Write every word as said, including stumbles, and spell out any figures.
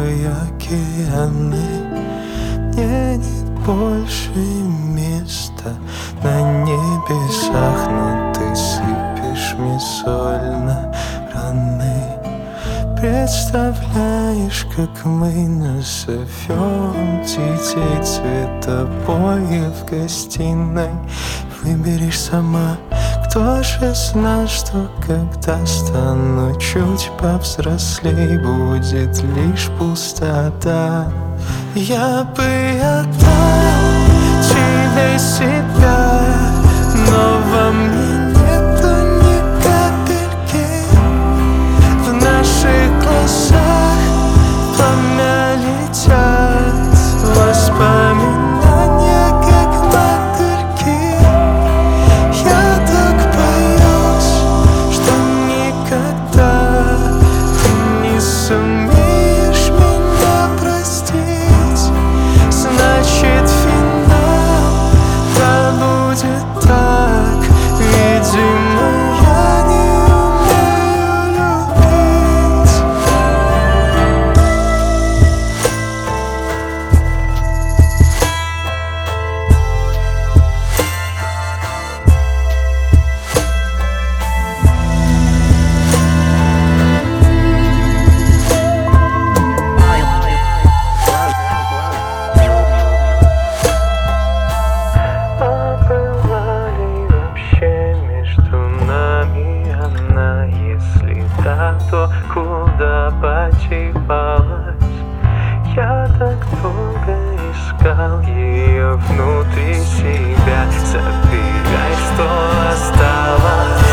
твой океаны. Мне нет больше места на небесах, но ты сыпешь мне соль на раны. Представляешь, как мы назовем детей цветобоев в гостиной? Выберешь сама. Кто же знал, что когда стану чуть повзрослей, будет лишь пустота? Я бы отдал тебе себя, но во мне нету ни капельки. В наших глазах пламя летят воспоминания. Сумеешь меня простить, значит финал да будет так. Видимо, я не умею любить. То куда подевалась? Я так долго искал ее внутри себя. Забирай, что осталось.